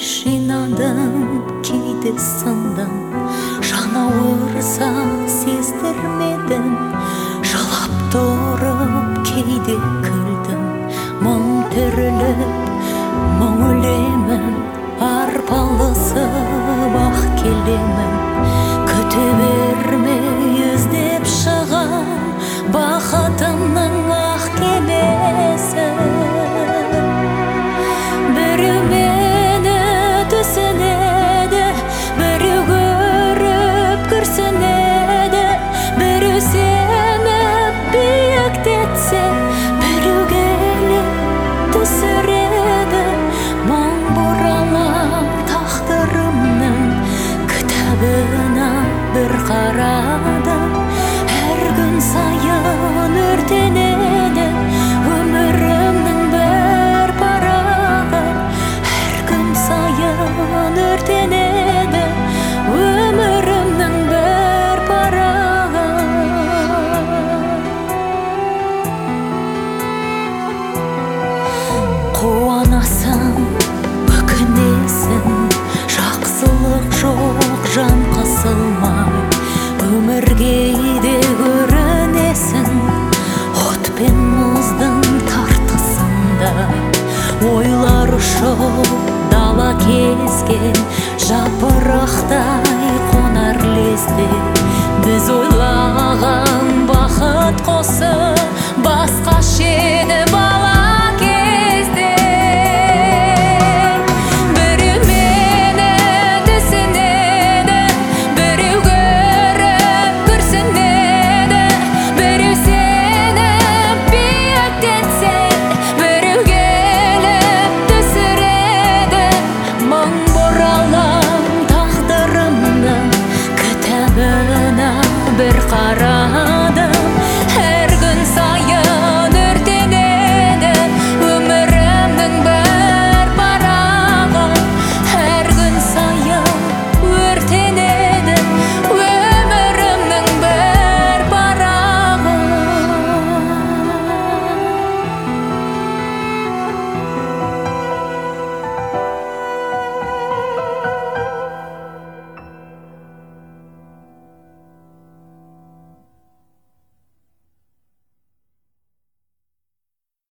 жинадым, кейде сындым, жан ауырса сездірмедім. Жылап тұрып кейде күлдім, мұң түріліп мұң өлемін. Арпалысып ақ келемін, күте бермей іздеп шығам бақытымның ақ кемесі. Біреу мені түсінеді, біреу көріп күрсінеді, біреу сеніп биіктетсе, біреу келіп түсіреді. Мұң бұралып тағдырымның кітабына бір қарадым. Әр күн сайын өртенеді өмірімнің бір парағы. Әр күн сайын өртенеді өмірімнің бір парағы. Қуанасың, өкінесің, жақсылық жоқ жан қысылмай. Өмірге де көрінесің, от пен мұздың тартысындай. Ойлар ұшып дала кезген, жапырақтай қонар лезде. Біз